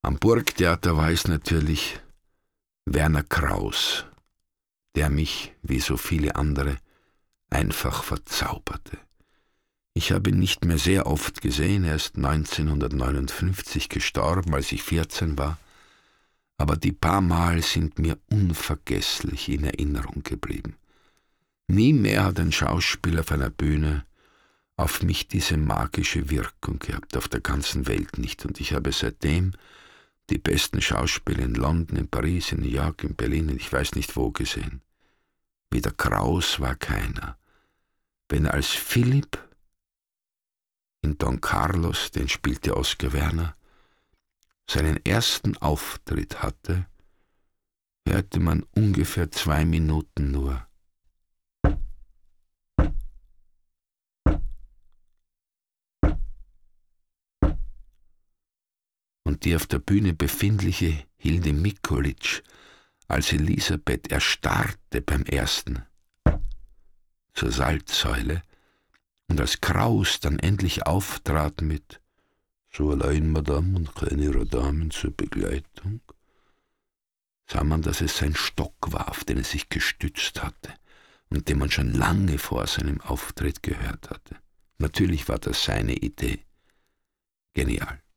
Am Burgtheater war es natürlich Werner Kraus, der mich, wie so viele andere, einfach verzauberte. Ich habe ihn nicht mehr sehr oft gesehen, er ist 1959 gestorben, als ich 14 war, aber die paar Mal sind mir unvergesslich in Erinnerung geblieben. Nie mehr hat ein Schauspieler auf einer Bühne auf mich diese magische Wirkung gehabt, auf der ganzen Welt nicht, und ich habe seitdem die besten Schauspieler in London, in Paris, in New York, in Berlin, ich weiß nicht wo gesehen. Wie der Kraus war keiner. Wenn er als Philipp in Don Carlos, den spielte Oskar Werner, seinen ersten Auftritt hatte, hörte man ungefähr 2 Minuten nur. Und die auf der Bühne befindliche Hilde Mikulic als Elisabeth erstarrte beim ersten zur Salzsäule, und als Kraus dann endlich auftrat mit »So allein, Madame, und keine Ihrer Damen zur Begleitung«, sah man, dass es sein Stock war, auf den er sich gestützt hatte und den man schon lange vor seinem Auftritt gehört hatte. Natürlich war das seine Idee. Genial.